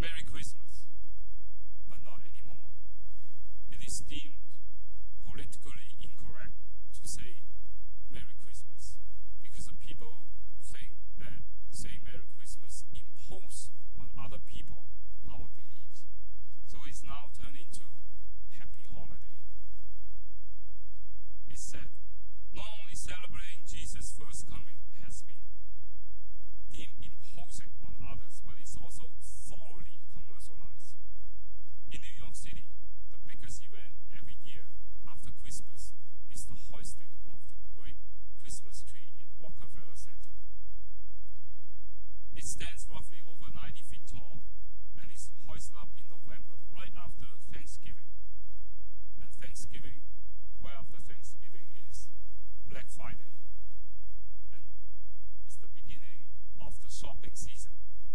Merry Christmas, but not anymore. It is deemed politically incorrect to say Merry Christmas because the people think that saying Merry Christmas imposes on other people our beliefs. So it's now turned into Happy Holiday. It's said not only celebrating Jesus' first coming has been deemed imposing on others, but it's also thoroughly commercialized. In New York City, the biggest event every year after Christmas is the hoisting of the great Christmas tree in the Rockefeller Center. It stands roughly over 90 feet tall and is hoisted up in November, right after Thanksgiving. And Thanksgiving, right after Thanksgiving is Black Friday. And it's the beginning of the shopping season.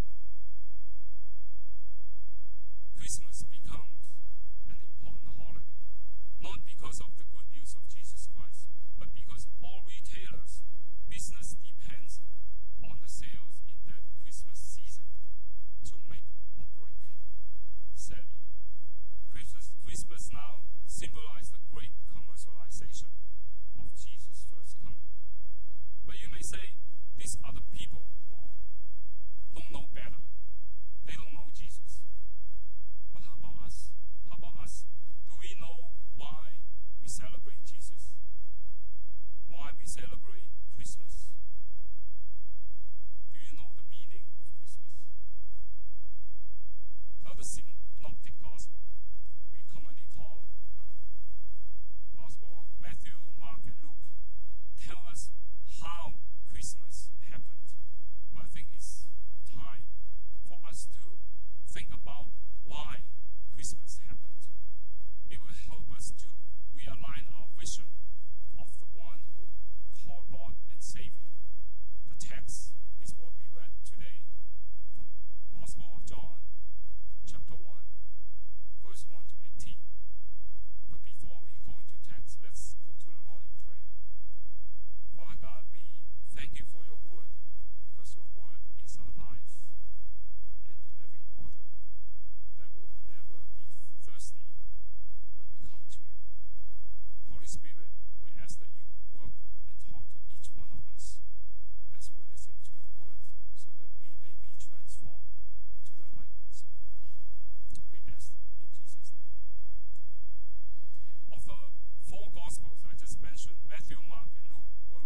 Christmas becomes an important holiday, not because of the good news of Jesus Christ, but because all retailers' business depends on the sales in that Christmas season to make or break. Sadly, Christmas now symbolizes the great commercialization of Jesus' first coming. But you may say, these are the people who don't know better. They don't know Jesus. But how about us? How about us? Do we know why we celebrate Jesus? Why we celebrate Christmas? Do you know the meaning of Christmas? Now, the Synoptic Gospel, we commonly call Gospel of Matthew, Mark, and Luke, tell us how Christmas happened. But I think it's time for us to think about why Christmas happened. It will help us to realign our vision of the one who called Lord and Savior. The text is what we read today from Gospel of John, chapter 1, verse 1 to 18. But before we go into text, let's go to the Lord in prayer. Father God, we thank you for your word, because your word is our life and the living water, that we will never be thirsty when we come to you. Holy Spirit, we ask that you will work and talk to each one of us as we listen to your word, so that we may be transformed to the likeness of you. We ask in Jesus' name. Amen. Of the four Gospels I just mentioned, Matthew, Mark, and Luke were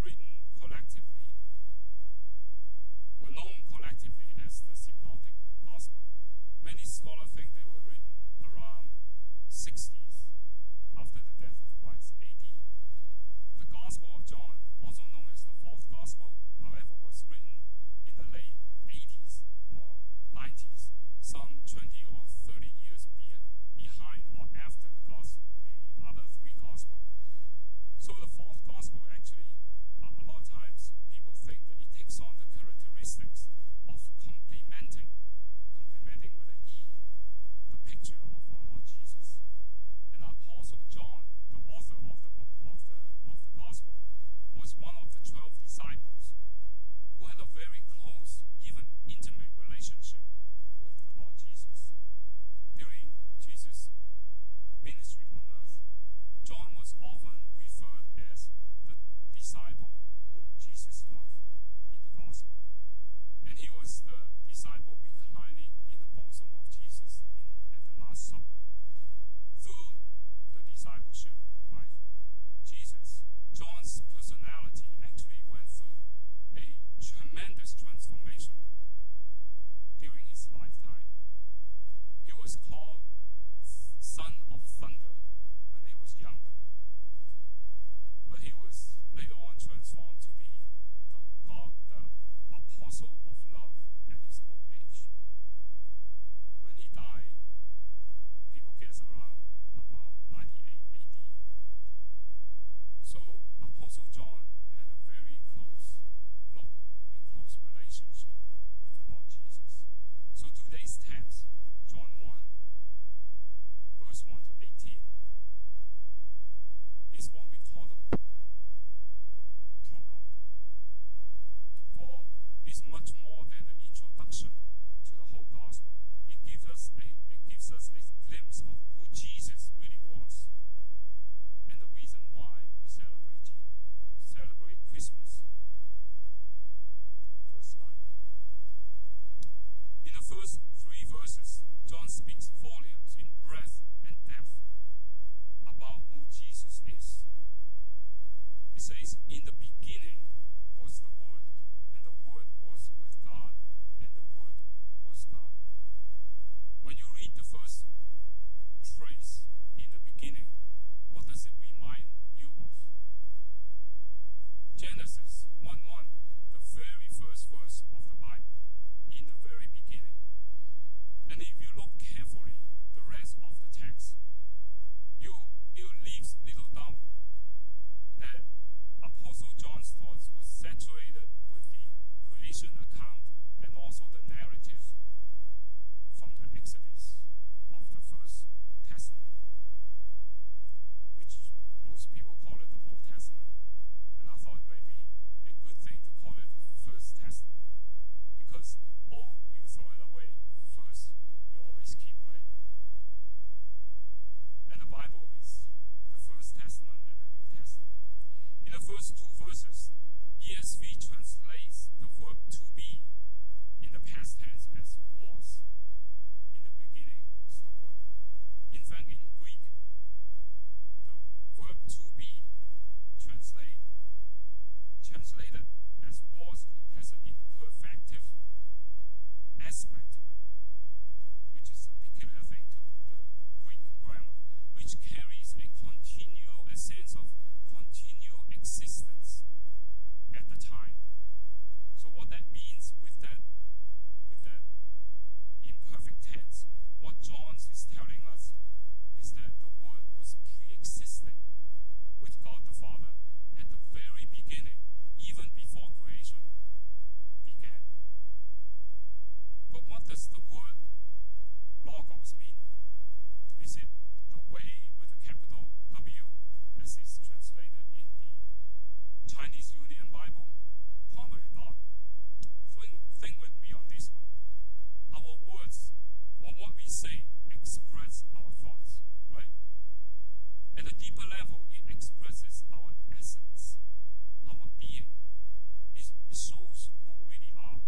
known collectively as the Synoptic Gospel. Many scholars think they were written around 60s after the death of Christ, AD. The Gospel of John, also known as the Fourth Gospel, however, was written in the late 80s or 90s, some 20 or 30 years behind or after the other three Gospels. So the Fourth Gospel actually, a lot of times people think that it takes on the characteristics of complementing with a E, the picture of our Lord Jesus. first 3 verses, John speaks volumes in breadth and depth about who Jesus is. He says, in the beginning was the Word, and the Word was with God, and the Word was God. When you read the first phrase, in the beginning, what does it remind you of? Genesis 1:1, the very first verse of the Bible, in the very beginning. And if you look carefully, the rest of the text, you leaves little doubt that Apostle John's thoughts were saturated with the creation account and also the narrative from the Exodus of the First Testament, which most people call it the Old Testament. And I thought it may be a good thing to call it the First Testament, because old, you throw it away. First, you always keep, right? And the Bible is the First Testament and the New Testament. In the first 2 verses, ESV translates the verb to be in the past tense as was. In the beginning was the Word. In fact, in Greek, the verb to be translated as was has an imperfective aspect to it, which is a peculiar thing to the Greek grammar, which carries a sense of continual existence at the time. So what that means with that imperfect tense, what John is telling us is that the Word was pre-existing with God the Father at the very beginning, even before creation began. But what does the word logos mean? Is it the way with a capital W, as is translated in the Chinese Union Bible? Probably not. Think with me on this one. Our words, or what we say, express our thoughts, right? At a deeper level, it expresses our essence, our being. It shows who we really are.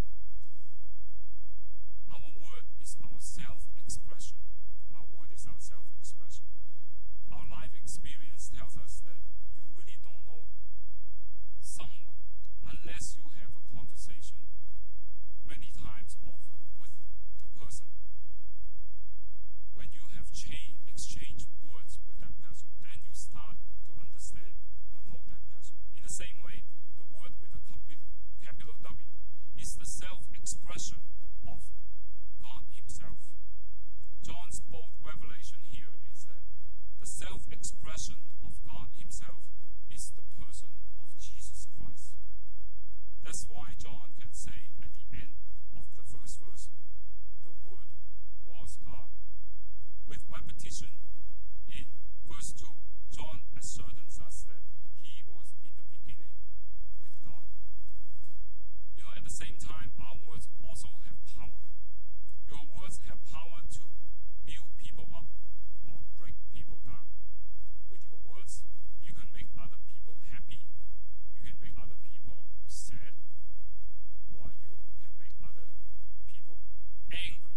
Our word is our self-expression. Our word is our self-expression. Our life experience tells us that you really don't know someone unless you have a conversation many times over with the person. When you have exchanged words with that person, then you start to understand or know that person. In the same way, the word with a capital W is the self-expression of God Himself. John's bold revelation here is that the self-expression of God Himself is the person of Jesus Christ. That's why John can say at the end of the first verse, the Word was God. With repetition in verse 2, John ascertains us that He was in the beginning with God. You know, at the same time, our words also have power. Your words have power to build people up or break people down. With your words, you can make other people happy, you can make other people sad, or you can make other people angry.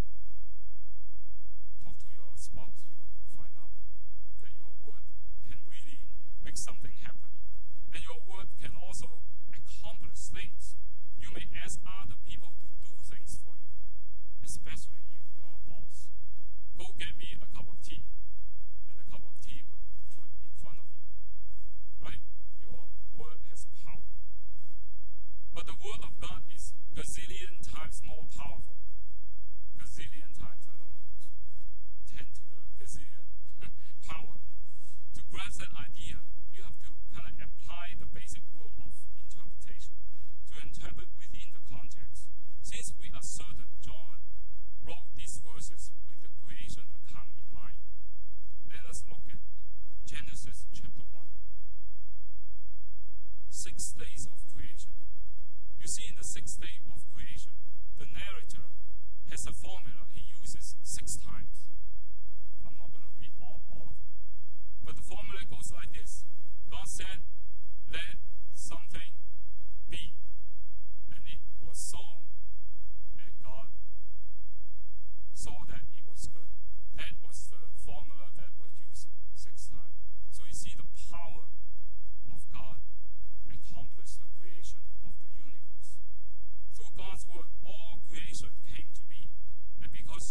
Talk to your spouse, you'll find out that your word can really make something happen. And your word can also accomplish things. You may ask other people to do things for you, especially if you are a boss. Go get me a cup of tea, and a cup of tea will be put in front of you. Right? Your word has power. But the word of God is gazillion times more powerful. Gazillion times, I don't know, 10 to the gazillion power. To grasp that idea, you have to kind of apply the basic rule of interpretation to interpret within the context. Since we are certain John wrote these verses with the creation account in mind, let us look at Genesis chapter 1. 6 days of creation. You see, in the 6th day of creation, the narrator has a formula he uses 6 times. I'm not going to read all of them. But the formula goes like this. God said, let something be. And it was so, and God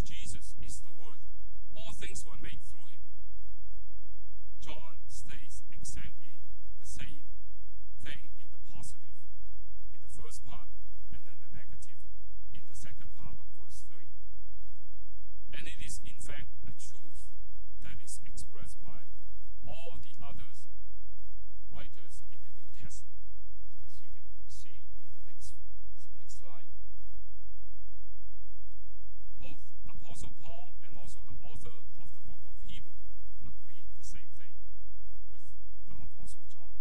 Christ Jesus is the Word, all things were made through him. John states exactly the same thing in the positive in the first part, and then the negative in the second part of verse 3. And it is in fact a truth that is expressed by all the other writers in the New Testament, as you can see in the next slide. Both Apostle Paul and also the author of the book of Hebrew agree the same thing with the Apostle John.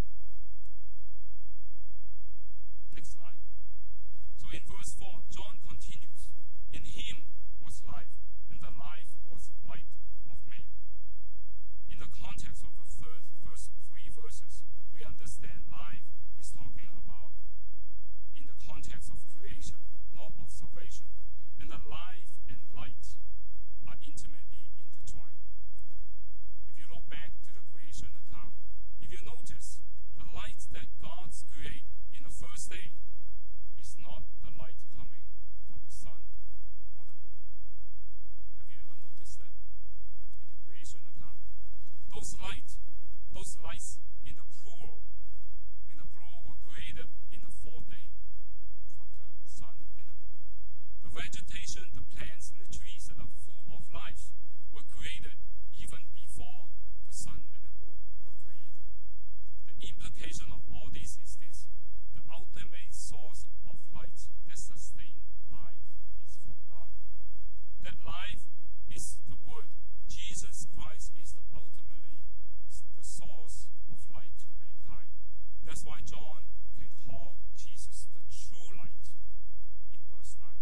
Next slide. So in verse 4, John continues, "In him was life, and the life was light of man." In the context of the first three verses, we understand life is talking about in the context of creation, not of salvation. And the life and light are intimately intertwined. If you look back to the creation account, if you notice, the light that God created in the first day is not the light coming from the sun or the moon. Have you ever noticed that in the creation account? Those lights in the plural were created in the fourth day from the sun and the moon. The vegetation, the plants, and the trees that are full of life were created even before the sun and the moon were created. The implication of all this is this: the ultimate source of light that sustains life is from God. That life is the Word. Jesus Christ is ultimately the source of light to mankind. That's why John can call Jesus the true light in verse 9.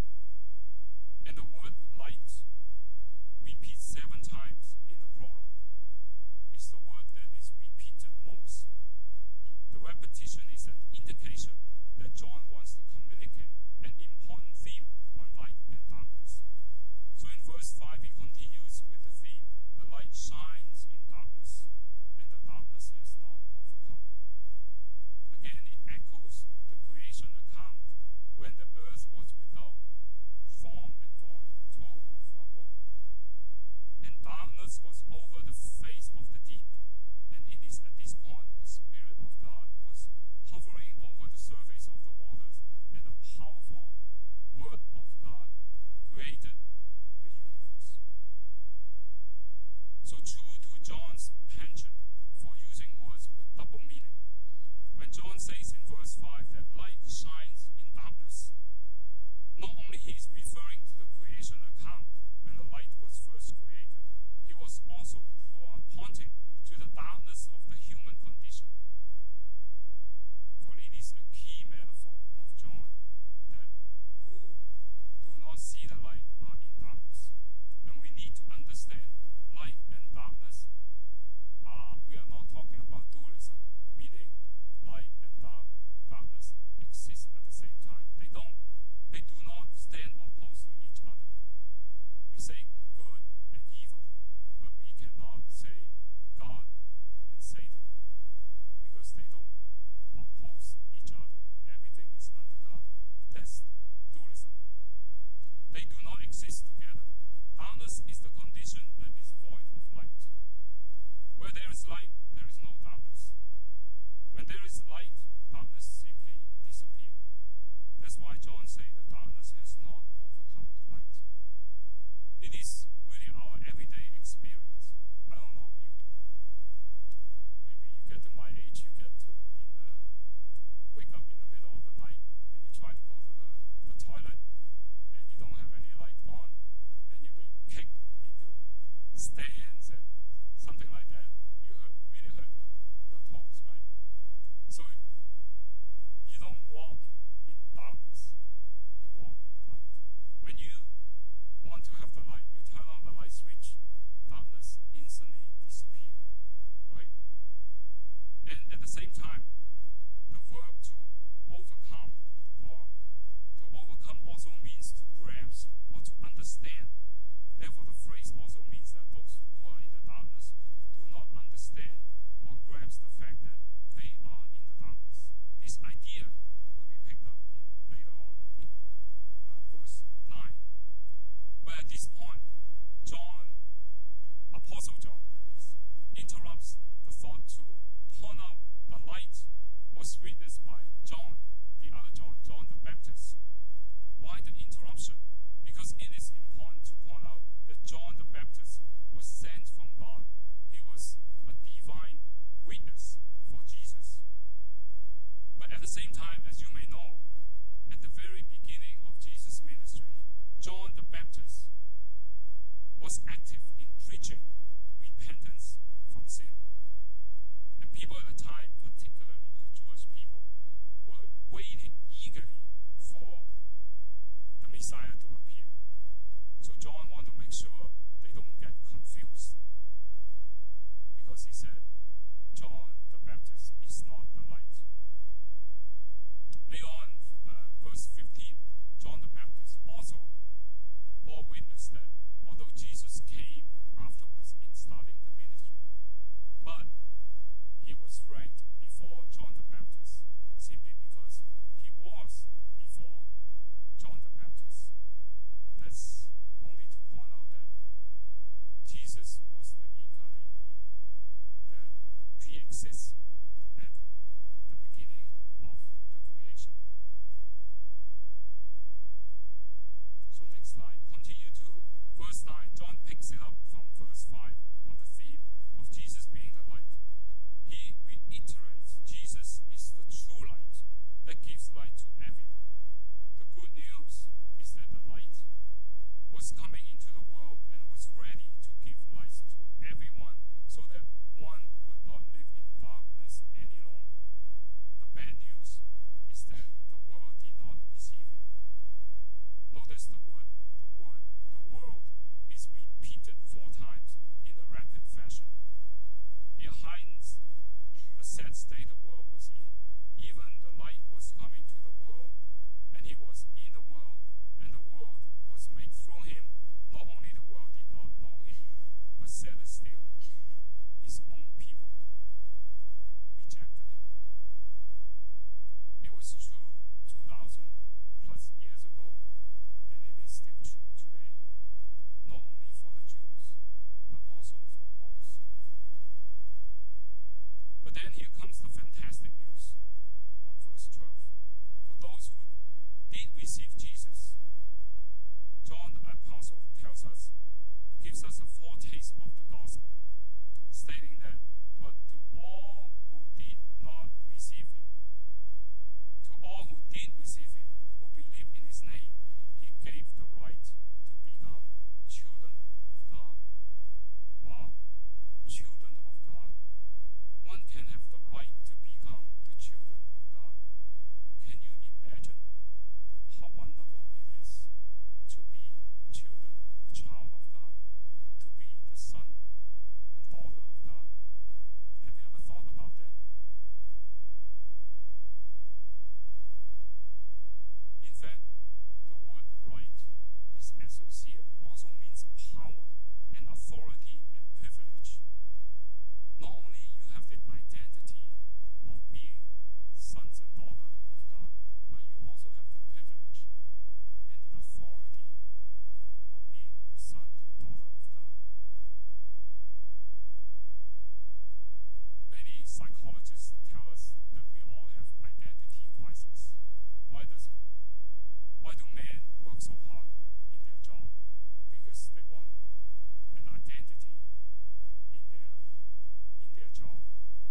And the word light repeats 7 times in the prologue. It's the word that is repeated most. The repetition is an indication that John wants to communicate an important theme on light and darkness. So in verse 5 he continues with the theme, "The light shines in darkness, and the darkness has not overcome." Again, it echoes the creation account when the earth was without form and void, tohu vabohu. And darkness was over the face of the deep. And it is at this point the Spirit of God was hovering over the surface of the waters, and the powerful Word of God created the universe. So true to John's penchant for using words with double meaning, when John says in verse 5 that light shines in darkness, not only he is referring to the creation account when the light was first created, he was also pointing to the darkness of the human condition. For it is a key metaphor of John that who do not see the light are in darkness. And we need to understand light and darkness we are not talking about dualism, meaning light and darkness exist at the same time. They don't. They do not stand opposed to each other. We say good and evil, but we cannot say God and Satan, because they don't oppose each other. Everything is under God. That's dualism. They do not exist together. Darkness is the condition that is void of light. Where there is light, there is no darkness. When there is light, darkness simply disappears. That's why John says the darkness has not overcome the light. It is really our everyday experience. I don't know you. Maybe you get to my age, you get to wake up in the middle of the night, and you try to go to the toilet, and you don't have any light on, and you may kick into stands and something like that. You really hurt your toes, right? So you don't walk in darkness, you walk in the light. witnessed by John, the other John, John the Baptist. Why the interruption? Because it is important to point out that John the Baptist was sent from God. He was a divine witness for Jesus. But at the same time, as you may know, at the very beginning of Jesus' ministry, John the Baptist was active in preaching repentance from sin. And people at the time, particularly the Jewish people, were waiting eagerly for the Messiah to appear. So John wanted to make sure they don't get confused, because he said, John the Baptist is not the light. Later on, verse 15, John the Baptist also bore witness that although Jesus came afterwards in starting the ministry, but he was ranked before John the Baptist simply because he was before John the Baptist. That's only to point out that Jesus was the incarnate Word that pre-exists at the beginning of the creation. So next slide. Continue to verse 9. John picks it up from verse 5 on the theme of Jesus being the light. He reiterates Jesus is the true light that gives light to everyone. The good news is that the light was coming into the world and was ready to give light to everyone so that one would not live in darkness any longer. The bad news is that the world did not receive him. Notice the word is repeated 4 times in a rapid fashion. It hides the sad state the world was in. Even the light was coming to the world, and he was in the world, and the world was made through him. Not only the world did not know him, but sadder still, his own people rejected him. It was true 2,000 plus years ago, and it is still true today, not only for the Jews, but also for most of the world. But then here comes the fantastic news on verse 12. For those who did receive Jesus, John the Apostle gives us a foretaste of the gospel, stating that, but to all who did not receive him, to all who did receive him, who believed in his name, he gave the right to become children of God. Wow, children of God. One can have the right to become the children of God. Can you imagine how wonderful it is to be children, a child of God, to be the son and daughter of God? Have you ever thought about that? In fact, the word right is associated. It also means power and authority and privilege. Not only you have the identity of being sons and daughters of God, but you also have the privilege and the authority of being the son and daughter of God. Many psychologists tell us that we all have identity crisis. Why do men work so hard in their job? Because they want an identity in their job.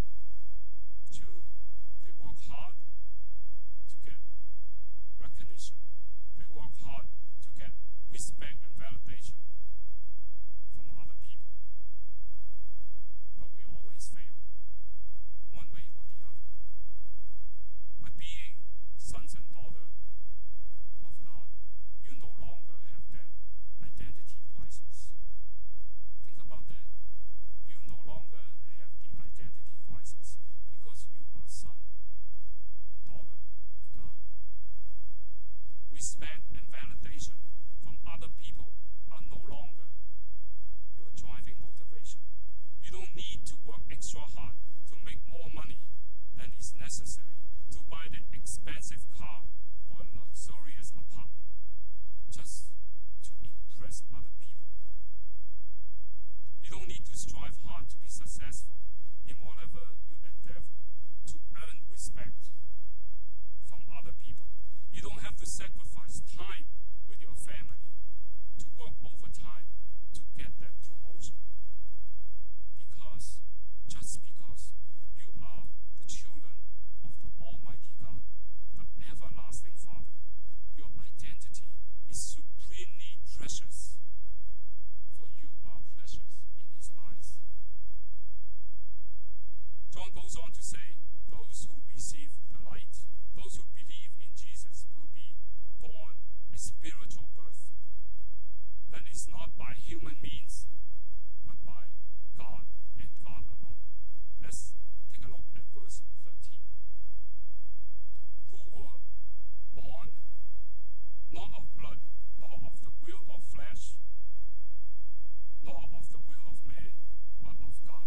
They work hard to get recognition. They work hard to get respect and validation from other people. But we always fail, one way or the other. But being sons and daughters of God, you no longer have that identity crisis. Think about that. You no longer have the identity crisis because you are son and daughter of God. Respect and validation from other people are no longer your driving motivation. You don't need to work extra hard to make more money than is necessary to buy the expensive car or luxurious apartment just to impress other people. You don't need to strive hard to be successful in whatever you endeavor to earn respect You don't have to sacrifice time with your family to work overtime to get that promotion. Just because you are the children of the Almighty God, the everlasting Father, your identity is supremely precious, for you are precious in His eyes. John goes on to say, those who receive the light, those who believe in Jesus, will be born a spiritual birth. That is not by human means, but by God and God alone. Let's take a look at verse 13. Who were born not of blood, nor of the will of flesh, nor of the will of man, but of God.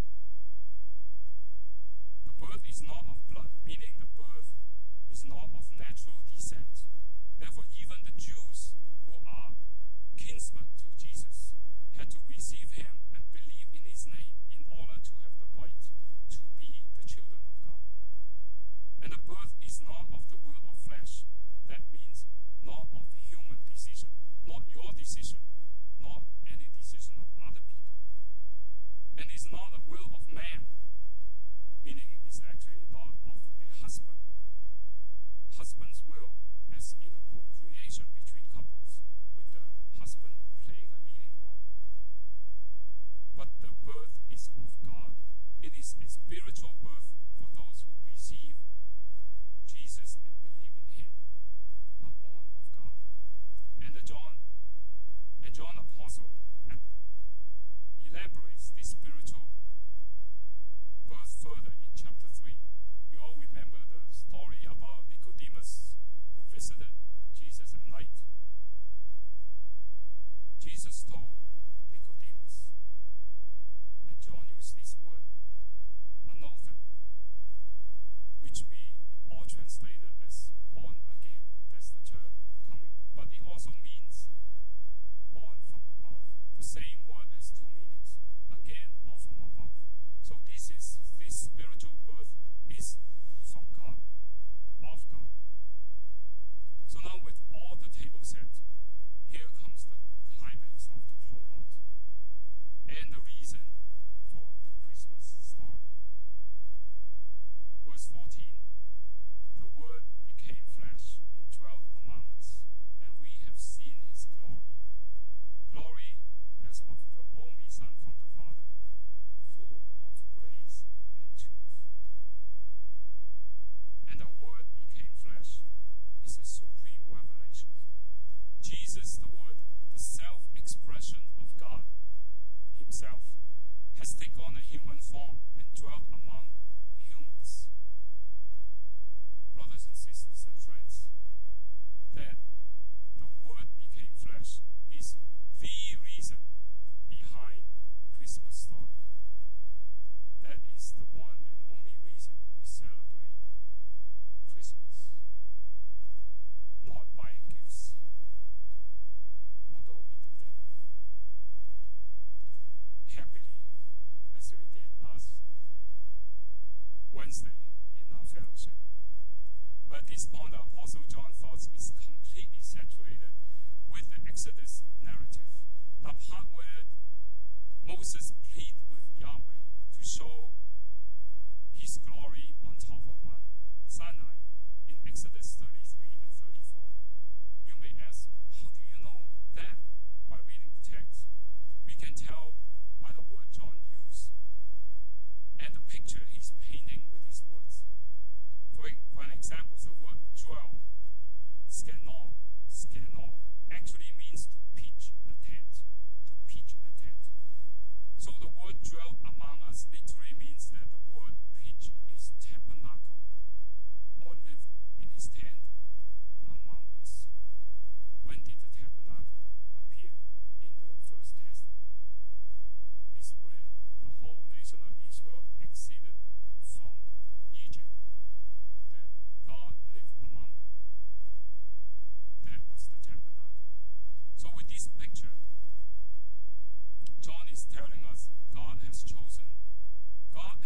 The birth is not of blood, meaning the birth is not of natural descent. Therefore, even the Jews who are kinsmen to Jesus had to receive Him and believe in His name in order to have the right to be the children of God. And the birth is not of the will of flesh. That means not of human decision, not your decision, not any decision of other people. And it's not the will of man, meaning it's actually not of a husband. Husband's will, as in a procreation between couples, with the husband playing a leading role. But the birth is of God. It is a spiritual birth for those who receive Jesus and believe in Him, are born of God. And John Apostle elaborates this spiritual birth further in chapter 3. You all remember the story about Nicodemus who visited Jesus at night. Jesus told Nicodemus, and John used this word, anothen, which we all translated as born again. That's the term coming. But it also means born from above. The same word has two meanings, again or from above. So this spiritual birth is from God, of God. So now with all the table set, here comes the climax of the prologue and the reason for the Christmas story. Verse 14, the Word became flesh and dwelt among us, and we have seen His glory. Glory as of the only Son from the Father, full of grace and truth. And the Word became flesh is a supreme revelation. Jesus, the Word, the self-expression of God Himself, has taken on a human form and dwelt among humans. Brothers and sisters and friends, that the Word became flesh is the reason behind Christmas story. That is the one and only reason we celebrate Christmas. Not buying gifts, although we do that happily, as we did last Wednesday in our fellowship. But at this point, the Apostle John thought is completely saturated with the Exodus narrative, the part where Moses pleaded with Yahweh to show His glory on top of Mount Sinai in Exodus 33 and 34. You may ask, how do you know that? By reading the text. We can tell by the word John used and the picture he's painting with his words. For an example, the word dwell, scanol, actually means to pitch a tent. So the word dwell among us literally means that the word pitch is tabernacle, or live in His tent among us. When did the tabernacle appear in the First Testament? It's when the whole nation of Israel exceeded from Egypt, that God lived among them. That was the tabernacle. So with this picture, John is telling us God has chosen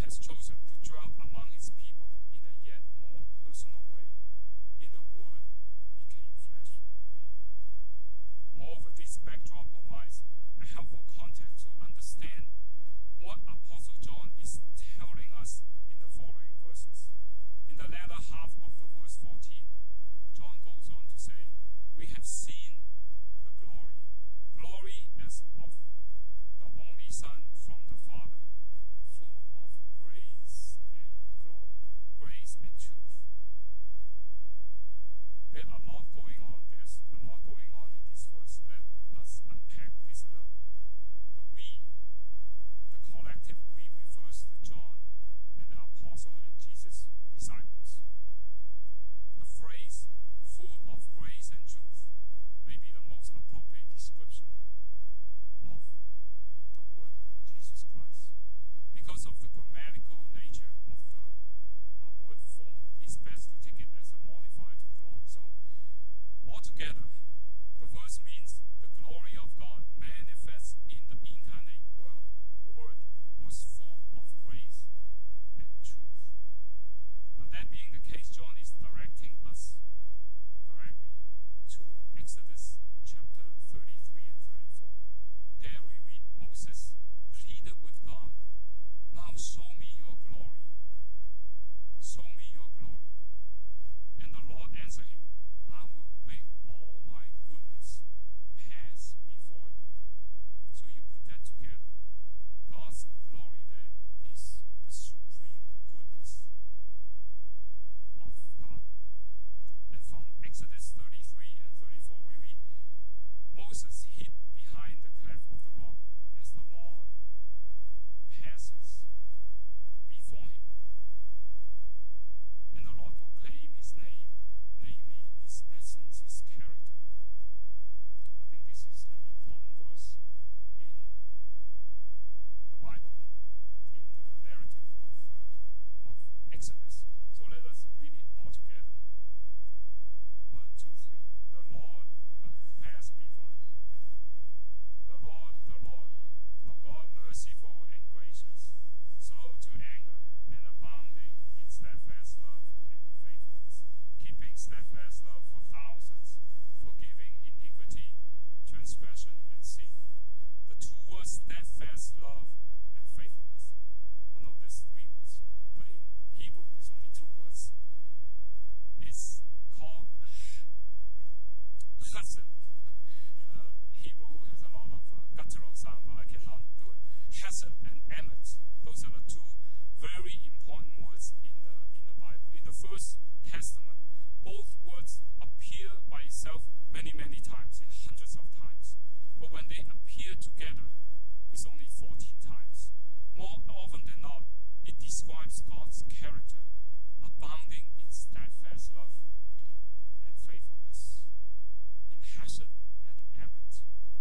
to dwell among His people in a yet more personal way, in the Word this backdrop provides a helpful context to understand what Apostle John is telling us in the following verses. In the latter half of the verse 14, John goes on to say, we have seen the glory as of the only Son from the Father, full of grace and truth. There's a lot going on in this verse. Let us unpack this a little bit. The collective we, refers to John and the apostle and Jesus' disciples. The phrase full of grace and truth may be the most appropriate description of the word Jesus Christ. Because of the grammatical nature of the word full, it's best to take it as a modifier to glory. So altogether, the verse means the glory of God manifest in the incarnate word was full of grace and truth. Now, that being the case, John is directing us directly to Exodus chapter 33 and 34. There we read Moses pleaded with God, now show me your glory. Show me your glory. And the Lord answered him, I will make all my goodness pass before you. So you put that together. God's glory then is the supreme goodness of God. And from Exodus 33 and 34 we read, Moses hid behind the cleft of the rock as the Lord passes before him. And the Lord proclaimed his name, namely his essence, his character. I think this is an important verse in the Bible, in the narrative of Exodus. So let us read it all together. 1, 2, 3. The Lord passed before him. The Lord, a God merciful and gracious, slow to anger, and abounding in steadfast love and faithfulness, keeping steadfast love for thousands, forgiving iniquity, transgression, and sin. The two words, steadfast love and faithfulness. Oh no, there's 3 words, but in Hebrew there's only 2 words. It's called chesed. Hebrew has a lot of guttural sound, but I cannot do it. Chesed and emet. Those are the 2 very important words in the Bible. In the First Testament, both words appear by itself many times, hundreds of times. But when they appear together, it's only 14 times. More often than not, it describes God's character, abounding in steadfast love and faithfulness. In chesed and emet.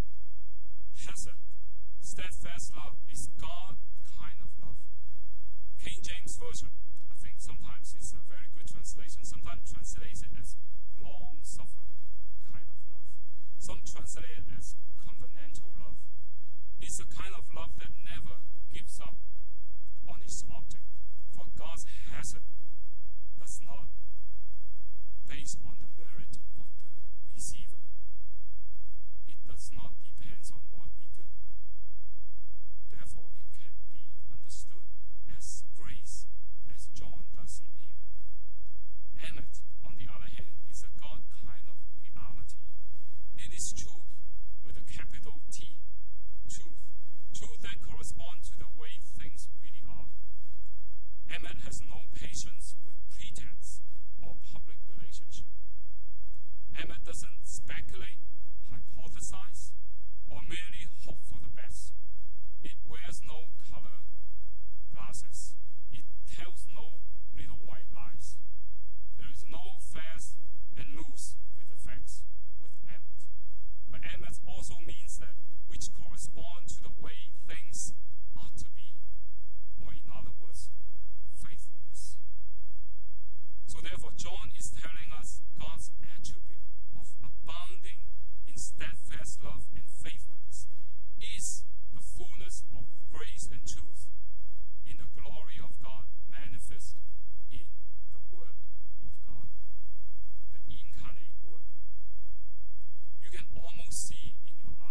Chesed, steadfast love, is God kind of love. King James Version, I think sometimes it's a very good translation. Sometimes translates it as long-suffering kind of love. Some translate it as covenantal love. It's a kind of love that never gives up on its object. For God's chesed does not based on the merit of the receiver. It does not depend on what we do. Therefore, it can be understood as grace, as John does in here. Emet, on the other hand, is a God kind of reality. It is truth with a capital T. Truth. Truth that corresponds to the way things really are. Emet has no patience with pretense or public relationship. Emet doesn't speculate, hypothesize, or merely hope for the best. It wears no color glasses. It tells no little white lies. There is no fast and loose with the facts with Emet. But Emet also means that which correspond to the way things ought to be, or in other words, faithfulness. So therefore, John is telling us God's attribute of abounding in steadfast love and faithfulness is the fullness of grace and truth in the glory of God manifest in the Word of God, the incarnate Word. You can almost see in your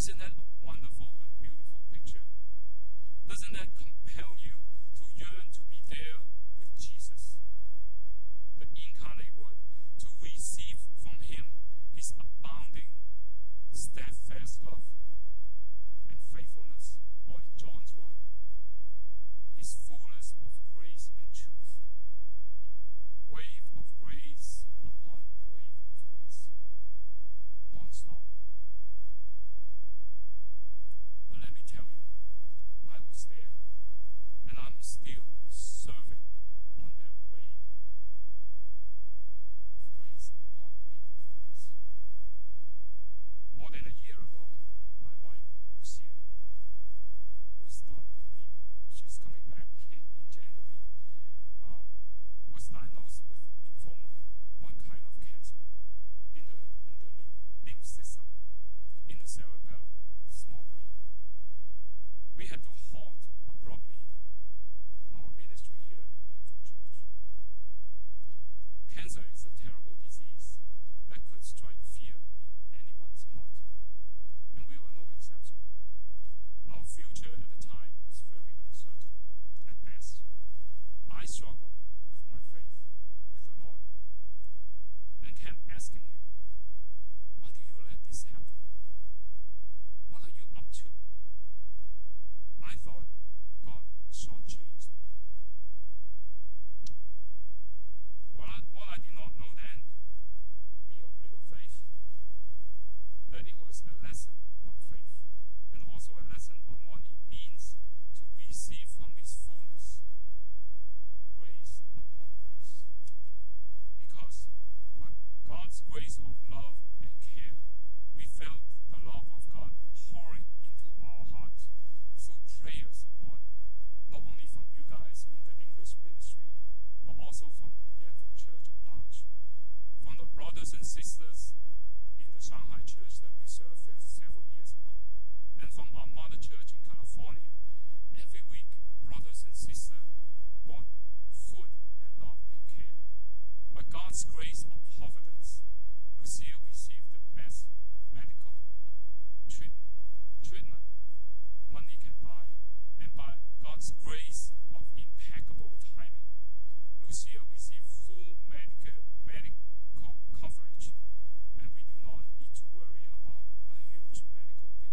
Isn't that a wonderful and beautiful picture? Doesn't that compel you to yearn to be there with Jesus, the incarnate Word, to receive from Him His abounding, steadfast love and faithfulness, or in John's word, His fullness of grace and truth? Wave of grace upon wave of grace, non-stop. But let me tell you, I was there, and I'm still serving on that wave of grace upon wave of grace. More than a year ago, my wife, Lucia, who is not with me, but she's coming back in January, was diagnosed with lymphoma, one kind of cancer in the lymph system, in the cerebellum, small brain. We had to halt abruptly our ministry here at Yanfeng Church. Cancer is a terrible disease that could strike fear in anyone's heart, and we were no exception. Our future at the time was very uncertain at best. I struggled with my faith with the Lord and kept asking Him, why do you let this happen? What are you up to? I thought God shortchanged me. What I did not know then, me of little faith, that it was a lesson on faith, and also a lesson on what it means to receive from His fullness, grace upon grace. Because by God's grace of love and care, we felt the love of God pouring into our hearts through prayer support, not only from you guys in the English ministry, but also from Yanfeng Church at large, from the brothers and sisters in the Shanghai church that we served there several years ago, and from our mother church in California. Every week, brothers and sisters brought food and love and care. By God's grace of providence, Lucia received the best medical treatment money can buy, and by God's grace of impeccable timing, Lucia received full medical coverage, and we do not need to worry about a huge medical bill,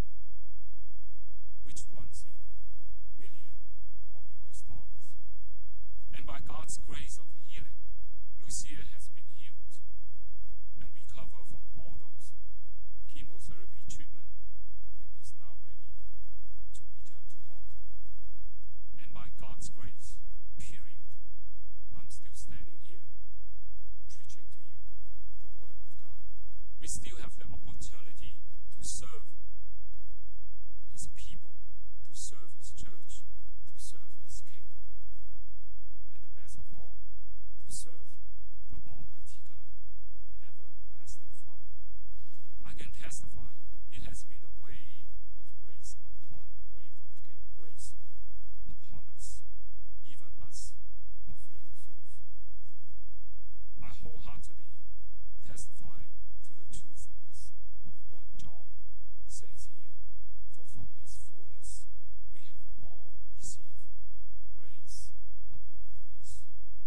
which runs in millions of US dollars. And by God's grace of healing, Lucia has been healed and recovered from all those chemotherapy treatment, and is now ready to return to Hong Kong. And by God's grace, period, I'm still standing here preaching to you the Word of God. We still have the opportunity to serve His people, to serve His church, to serve His kingdom, and the best of all, to serve the Almighty God, the everlasting Father. I can testify it has been a wave of grace upon a wave of grace upon us, even us of little faith. I wholeheartedly testify to the truthfulness of what John says here, for from His fullness we have all received grace upon grace.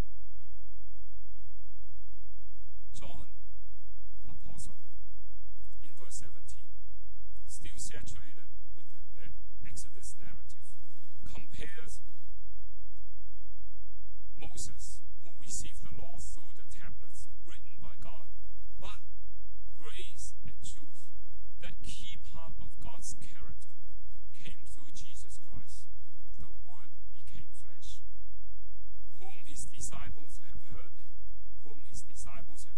John, Apostle, in verse 17, still saturated with the Exodus narrative, compares Moses, who received the law through the tablets written by God, but grace and truth, that key part of God's character, came through Jesus Christ. The Word became flesh, whom His disciples have heard, whom His disciples have